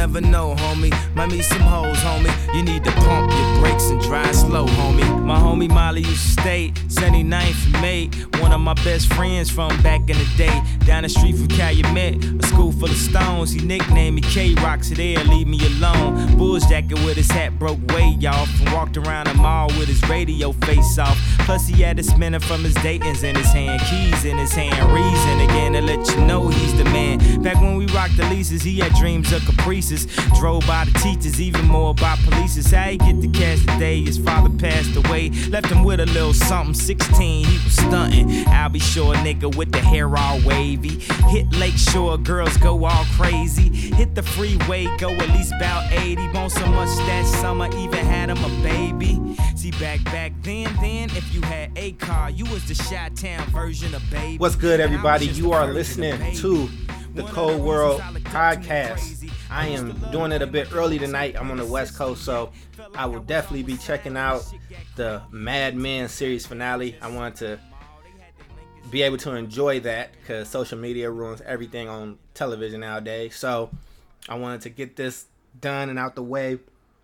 never know, homie. Might meet some hoes, homie. You need to pump your brakes and drive slow, homie. My homie Molly used to stay 79th and May. One of my best friends from back in the day. Down the street from Calumet, a school full of stones. He nicknamed me K-Rock, so there, leave me alone. Bulls jacket with his hat broke way off. And walked around the mall with his radio face off. Plus he had a spinner from his Dayton's in his hand. Keys in his hand, reason again to let you know he's the man. Back when we rocked the leases, he had dreams of caprices. Drove by the teachers, even more by police. How he get the cash today, his father passed away. Left him with a little something, 16, he was stunting. I'll be sure nigga with the hair all wavy. Hit Lakeshore, girls go all crazy. Hit the freeway, go at least about 80. Bone so much that summer, even had him a baby. See back then, if you had a car, you was the Chi-Town version of Baby. What's good, everybody? You are listening to the Cold World Podcast. I am doing it a bit early tonight. I'm on the West Coast, so I will definitely be checking out the Mad Men series finale. I wanted to be able to enjoy that because social media ruins everything on television nowadays. So I wanted to get this done and out the way.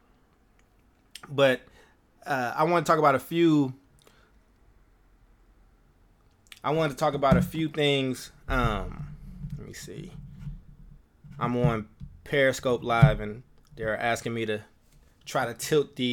But I want to talk about a few. I wanted to talk about a few things. Let me see. I'm on Periscope Live, and they're asking me to try to tilt the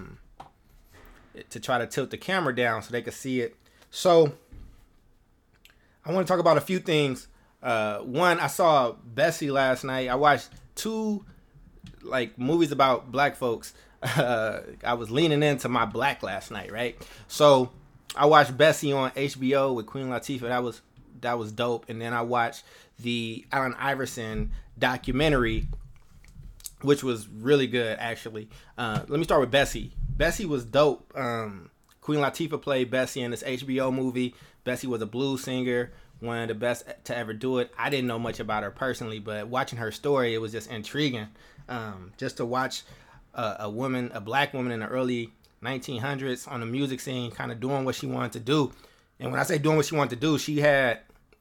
camera down so they can see it. So I want to talk about a few things. One, I saw Bessie last night. I watched two movies about black folks. I was leaning into my black last night, right? So I watched Bessie on HBO with Queen Latifah. That was dope. And then I watched the Allen Iverson documentary, which was really good, actually. Let me start with Bessie. Bessie was dope. Queen Latifah played Bessie in this HBO movie. Bessie was a blues singer, one of the best to ever do it. I didn't know much about her personally, but watching her story, it was just intriguing. Just to watch a black woman in the early 1900s on the music scene, kind of doing what she wanted to do. And when I say doing what she wanted to do, she had,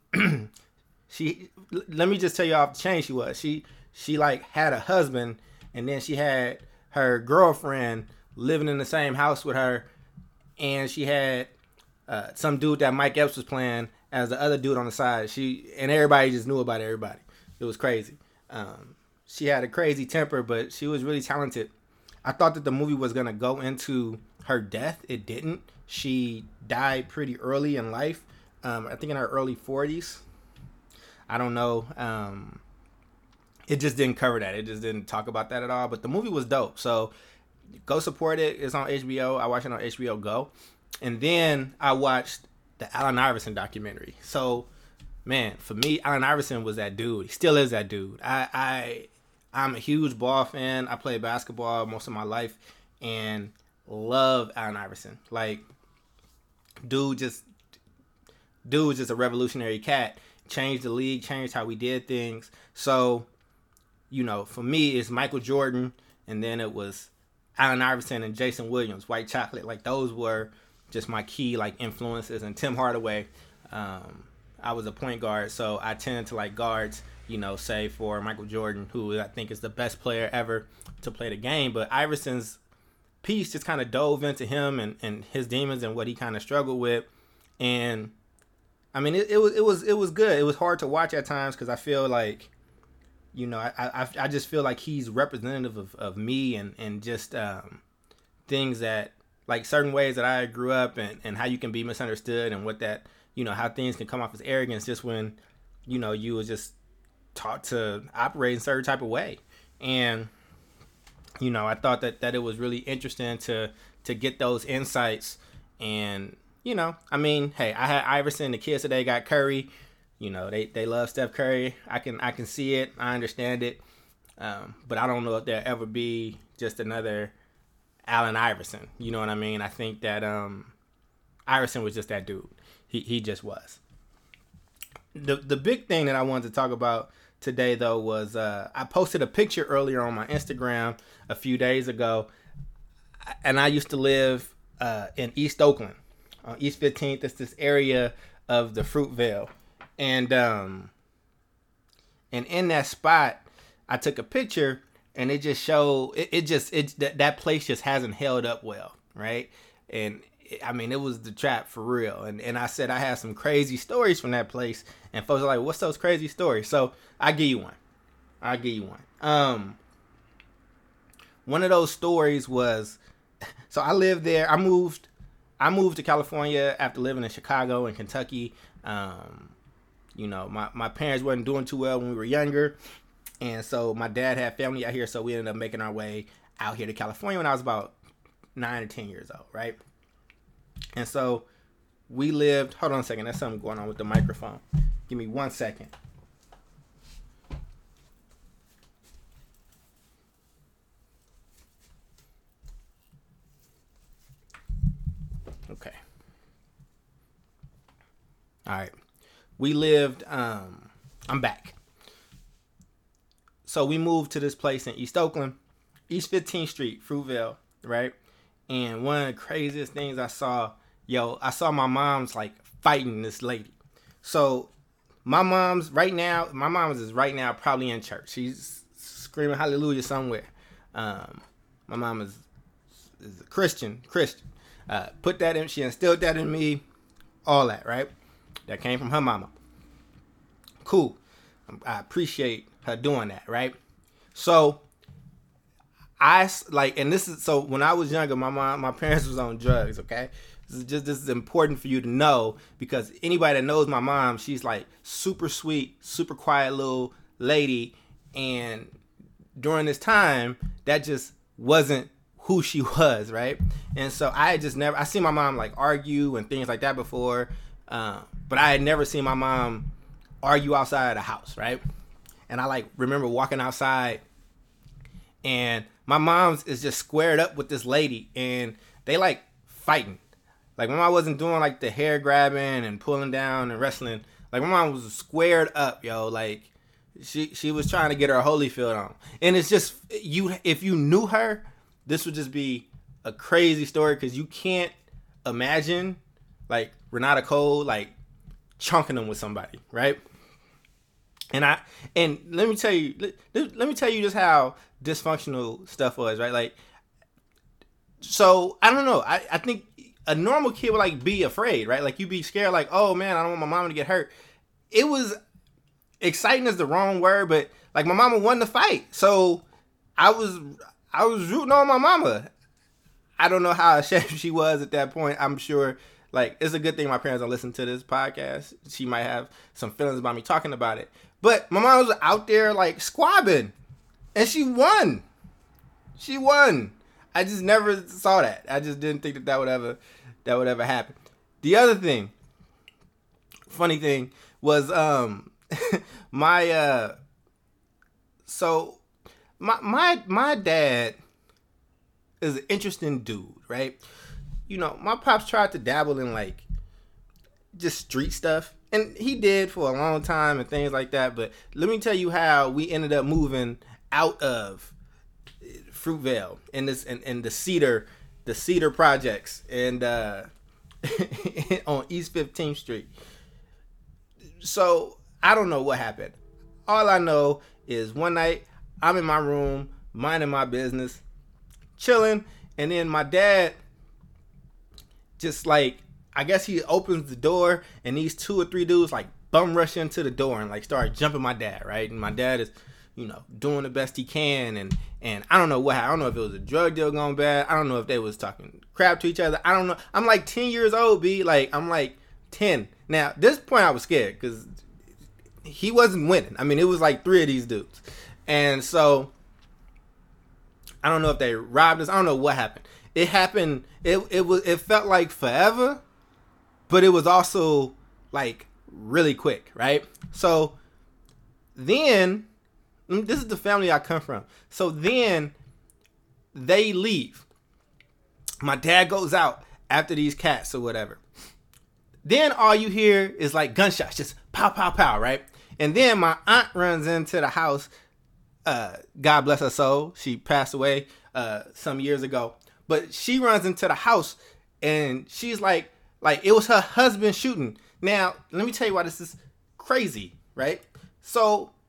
let me just tell you off the chain she was. She had a husband, and then she had her girlfriend living in the same house with her, and she had some dude that Mike Epps was playing as the other dude on the side. And everybody just knew about everybody. It was crazy. She had a crazy temper, but she was really talented. I thought that the movie was going to go into her death. It didn't. She died pretty early in life. I think in her early 40s. I don't know. It just didn't cover that. It just didn't talk about that at all. But the movie was dope. So go support it. It's on HBO. I watched it on HBO Go. And then I watched the Allen Iverson documentary. So, man, for me, Allen Iverson was that dude. He still is that dude. I'm a huge ball fan. I played basketball most of my life and love Allen Iverson. Dude was just a revolutionary cat. Changed the league, changed how we did things. So, for me, it's Michael Jordan, and then it was Allen Iverson and Jason Williams, White Chocolate. Those were just my key influences. And Tim Hardaway, I was a point guard, so I tended to like guards. Say for Michael Jordan, who I think is the best player ever to play the game. But Iverson's piece just kind of dove into him and his demons and what he kind of struggled with. And I mean, it was good. It was hard to watch at times because I feel like, I just feel like he's representative of me and just things that, certain ways that I grew up and how you can be misunderstood and what that, how things can come off as arrogance just when, you was just taught to operate in a certain type of way. And I thought that it was really interesting to get those insights. And I mean, hey, I had Iverson. The kids today got Curry. They love Steph Curry. I can see it. I understand it. But I don't know if there'll ever be just another Allen Iverson. You know what I mean? I think that Iverson was just that dude. He just was. The big thing that I wanted to talk about today, though, was I posted a picture earlier on my Instagram a few days ago, and I used to live in East Oakland, on East 15th. It's this area of the Fruitvale, and in that spot, I took a picture, and it just showed that place just hasn't held up well, right? And I mean, it was the trap for real. And I said I had some crazy stories from that place, and folks are like, "What's those crazy stories?" So I'll give you one. One of those stories was, so I lived there. I moved to California after living in Chicago and Kentucky. You know, my parents wasn't doing too well when we were younger. And so my dad had family out here. So we ended up making our way out here to California when I was about 9 or 10 years old, right? And so we lived, hold on a second. There's something going on with the microphone. Give me 1 second. Okay. All right. We lived, I'm back. So we moved to this place in East Oakland, East 15th Street, Fruitvale, right? And one of the craziest things I saw my mom's like fighting this lady. So my mom's is right now probably in church. She's screaming hallelujah somewhere. My mom is a Christian. Put that in, she instilled that in me, all that, right? That came from her mama. Cool. I appreciate her doing that, right? So so when I was younger, my parents was on drugs, okay? This is important for you to know, because anybody that knows my mom, she's like super sweet, super quiet little lady, and during this time, that just wasn't who she was, right? And so I seen my mom like argue and things like that before, but I had never seen my mom argue outside of the house, right? And I like remember walking outside, and my mom's is just squared up with this lady, and they like fighting. Like my mom wasn't doing like the hair grabbing and pulling down and wrestling. Like my mom was squared up, yo. Like she was trying to get her Holyfield on. And it's just if you knew her, this would just be a crazy story, because you can't imagine like Renata Cole like chunking them with somebody, right? And let me tell you just how dysfunctional stuff was, right? Like, so I don't know. I think a normal kid would like be afraid, right? Like you'd be scared, like, oh man, I don't want my mom to get hurt. It was exciting is the wrong word, but like my mama won the fight, so I was rooting on my mama. I don't know how ashamed she was at that point. I'm sure like it's a good thing my parents don't listen to this podcast. She might have some feelings about me talking about it. But my mom was out there like squabbing, and she won. She won. I just never saw that. I just didn't think that would ever happen. The other thing, funny thing, was my dad is an interesting dude, right? You know, my pops tried to dabble in like just street stuff, and he did for a long time and things like that. But let me tell you how we ended up moving out of Fruitvale in the Cedar projects and on East 15th Street. So I don't know what happened. All I know is one night I'm in my room minding my business, chilling, and then my dad just like, I guess he opens the door, and these 2 or 3 dudes like bum rush into the door and like start jumping my dad, right? And my dad is, you know, doing the best he can, and I don't know what happened. I don't know if it was a drug deal going bad. I don't know if they was talking crap to each other. I don't know. I'm like 10 years old, B. Like I'm like 10. Now at this point I was scared because he wasn't winning. I mean, it was like 3 of these dudes, and so I don't know if they robbed us. I don't know what happened. It happened. It felt like forever, but it was also like really quick, right? So then, this is the family I come from. So then they leave. My dad goes out after these cats or whatever. Then all you hear is like gunshots, just pow, pow, pow, right? And then my aunt runs into the house. God bless her soul. She passed away some years ago. But she runs into the house, and she's like it was her husband shooting. Now, let me tell you why this is crazy, right? So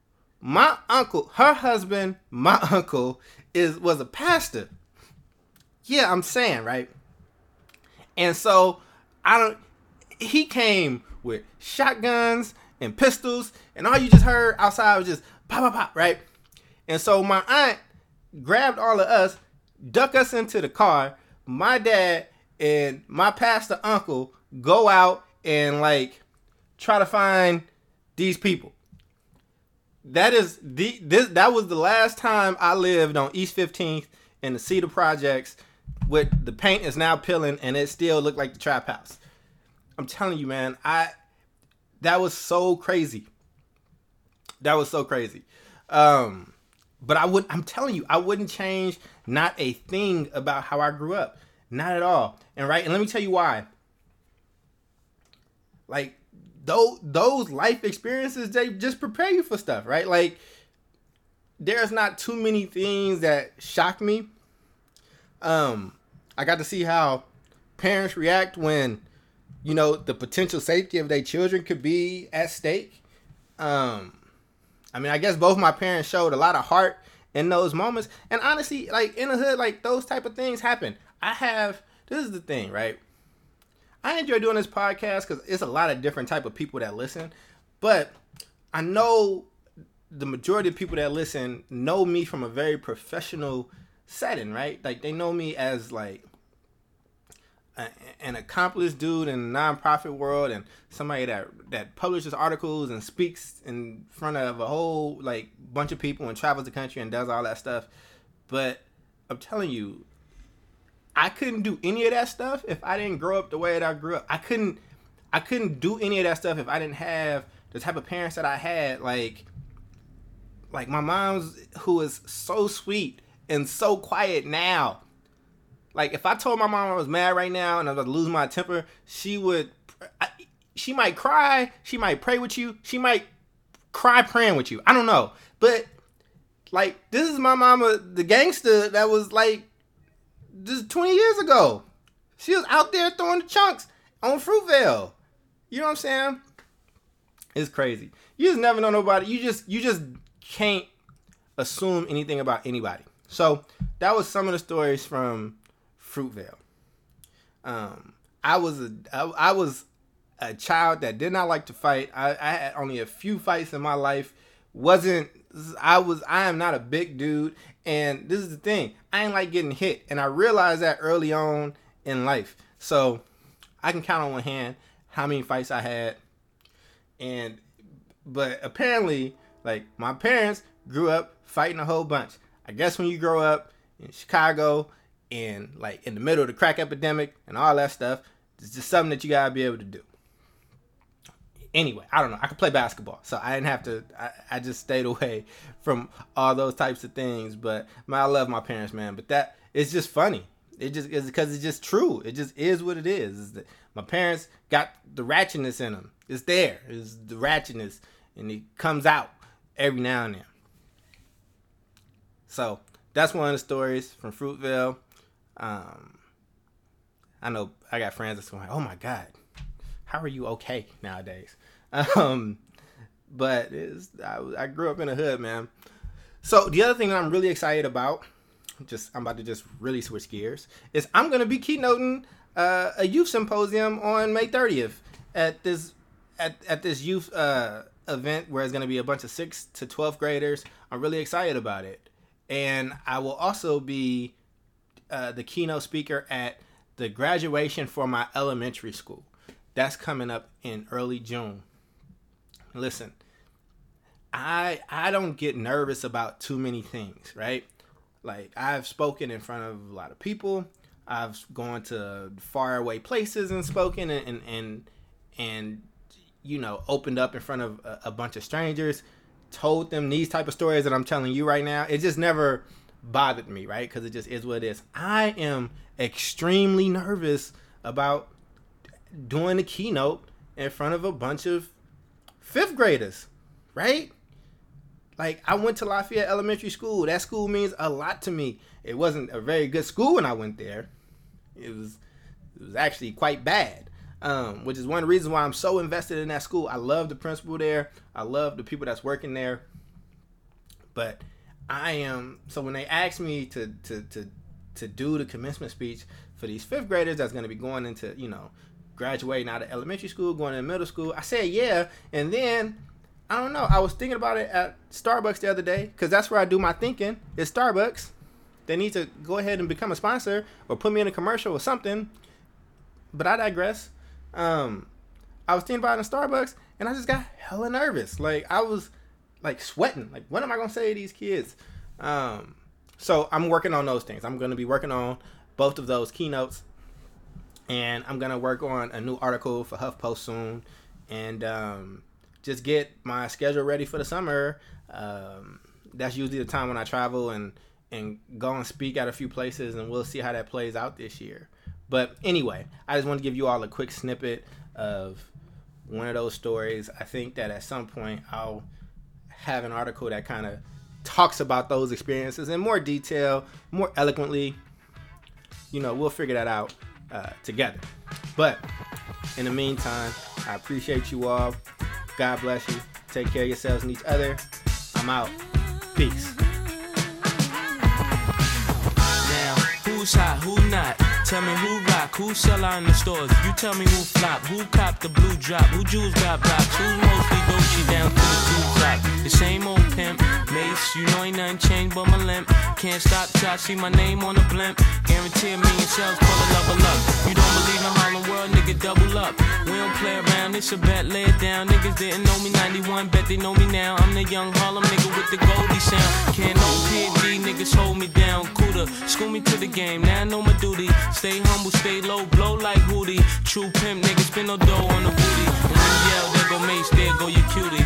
my uncle, her husband, my uncle was a pastor. Yeah, I'm saying, right? And so he came with shotguns and pistols, and all you just heard outside was just pop, pop, pop, right? And so my aunt grabbed all of us, duck us into the car. My dad and my pastor uncle go out and like try to find these people. That was the last time I lived on East 15th in the Cedar Projects, with the paint is now peeling and it still looked like the trap house. I'm telling you, man, that was so crazy. That was so crazy. But I'm telling you, I wouldn't change not a thing about how I grew up. Not at all. And let me tell you why. Like, those life experiences, they just prepare you for stuff, right? Like, there's not too many things that shock me. I got to see how parents react when, the potential safety of their children could be at stake. I guess both my parents showed a lot of heart in those moments. And honestly, like, in the hood, like, those type of things happen. This is the thing, right? I enjoy doing this podcast because it's a lot of different type of people that listen. But I know the majority of people that listen know me from a very professional setting, right? Like, they know me as, like, an accomplished dude in the nonprofit world and somebody that publishes articles and speaks in front of a whole, like, bunch of people and travels the country and does all that stuff. But I'm telling you, I couldn't do any of that stuff if I didn't grow up the way that I grew up. I couldn't do any of that stuff if I didn't have the type of parents that I had. Like my mom's, who is so sweet and so quiet now. Like, if I told my mom I was mad right now and I was about to lose my temper, she might cry, she might pray with you, she might cry praying with you. I don't know. But, like, this is my mama, the gangster that was, like, just 20 years ago. She was out there throwing the chunks on Fruitvale. You know what I'm saying? It's crazy. You just never know nobody. You just can't assume anything about anybody. So, that was some of the stories from Fruitvale. I was a child that did not like to fight. I had only a few fights in my life. I am not a big dude, and this is the thing. I ain't like getting hit, and I realized that early on in life. So I can count on one hand how many fights I had. But apparently, like, my parents grew up fighting a whole bunch. I guess when you grow up in Chicago and, like, in the middle of the crack epidemic and all that stuff, it's just something that you gotta be able to do. Anyway, I don't know. I could play basketball, so I didn't have to. I just stayed away from all those types of things. But man, I love my parents, man. But that it's just funny. It just is because it's just true. It just is what it is. My parents got the ratchetness in them. It's there. It's the ratchetness, and it comes out every now and then. So that's one of the stories from Fruitvale. I know I got friends that's going, "Oh my God, how are you okay nowadays?" But I grew up in the hood, man. So the other thing that I'm really excited about, I'm about to just really switch gears, is I'm going to be keynoting a youth symposium on May 30th at this youth event where it's going to be a bunch of 6th to 12th graders. I'm really excited about it. And I will also be the keynote speaker at the graduation for my elementary school. That's coming up in early June. Listen, I don't get nervous about too many things, right? Like, I've spoken in front of a lot of people. I've gone to far away places and spoken and opened up in front of a bunch of strangers, told them these type of stories that I'm telling you right now. It just never bothered me, right? Because it just is what it is. I am extremely nervous about doing a keynote in front of a bunch of 5th graders, right? Like, I went to Lafayette Elementary School. That school means a lot to me. It wasn't a very good school when I went there. It was actually quite bad, which is one of the reasons why I'm so invested in that school. I love the principal there. I love the people that's working there. But I am, so when they asked me to do the commencement speech for these 5th graders that's going to be going into, graduating out of elementary school, going into middle school, I said yeah. And then, I don't know, I was thinking about it at Starbucks the other day, because that's where I do my thinking, is Starbucks. They need to go ahead and become a sponsor or put me in a commercial or something. But I digress. I was thinking about it in Starbucks, and I just got hella nervous. Like, I was, like, sweating. Like, what am I going to say to these kids? So I'm working on those things. I'm going to be working on both of those keynotes. And I'm going to work on a new article for HuffPost soon. And just get my schedule ready for the summer. That's usually the time when I travel and go and speak at a few places, and we'll see how that plays out this year. But anyway, I just want to give you all a quick snippet of one of those stories. I think that at some point I'll have an article that kind of talks about those experiences in more detail, more eloquently. We'll figure that out together. But in the meantime, I appreciate you all. God bless you. Take care of yourselves and each other. I'm out. Peace. Who's hot, who not? Tell me who rock, who sell out in the stores. You tell me who flop, who cop the blue drop, who jewels got blocks, who's mostly Dolce down to the blue drop. The same old pimp, Mace, ain't nothing changed but my limp. Can't stop till I see my name on the blimp. Guarantee $1 million sales, pull a level up. You don't believe in Harlem World, nigga, double up. We don't play around, it's a bet, lay it down. Niggas didn't know me 91, bet they know me now. I'm the young Harlem nigga with the Goldie sound. Can't no PD, niggas hold me down. Cooler, school me to the game, now I know my duty. Stay humble, stay low, blow like Hootie. True pimp, niggas spin no dough on the booty. And when you yell, there go Mace, there go your cutie.